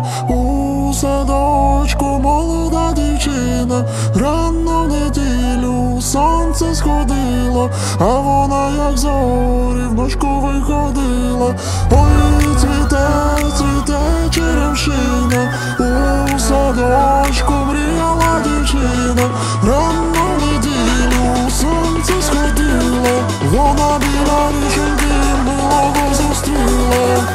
у садочку молода дівчина, рано в неділю сонце сходило, а вона, як зорі, вночку виходила. Ой, цвіте, цвіте черемшина, у садочку мріяла дівчина, рано в неділю сонце сходило, вона біля річеньки милого зустріла.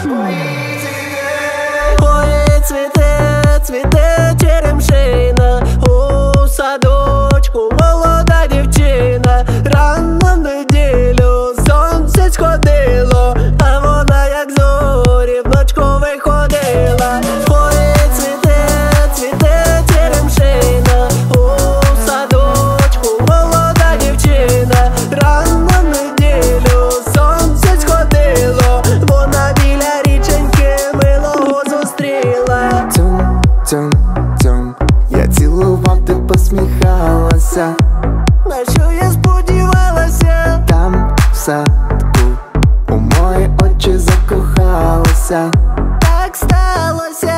Ой, цвіте, цвіте черемшина, у садочку молода дівчина, рано в неділю сонце сходило, а вона, як зорі, вночку виходила. Ой, цвіте, цвіте черемшина, у садочку молода дівчина, рано в неділю сонце сходило, вона біля річеньки милого зустріла. Тюм, тюм, тюм, я цілував, ти посміхалася, На що я сподівалася? там в садку у мої очі закохалася. Так сталося.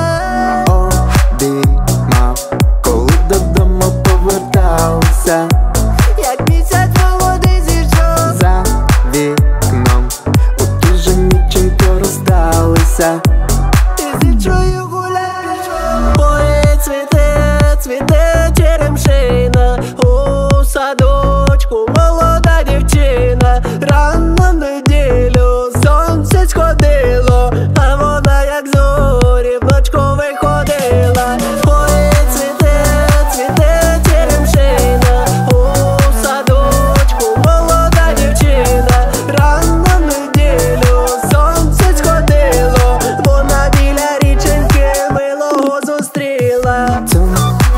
Обіймав, коли додому поверталася, Як місяць молодий зійшов, за вікном у ту же ніченьку розсталися. ти з іншою гулять пішов. Ой, цвіте, цвіте черемшина, у садочку молода дівчина, рано в неділю сонце сходило, а вона, як зорі, вночку виходила. Ой, цвіте, цвіте черемшина, у садочку молода дівчина, рано в неділю сонце сходило, вона біля річеньки милого зустріла. Тюм,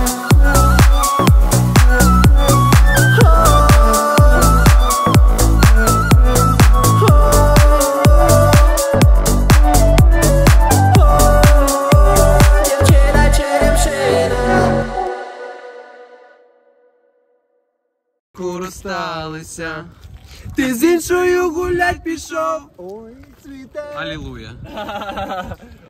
Дівчина черемшина. Розсталися, ти з іншою гулять пішов. Ой, цвіте. Алілуя.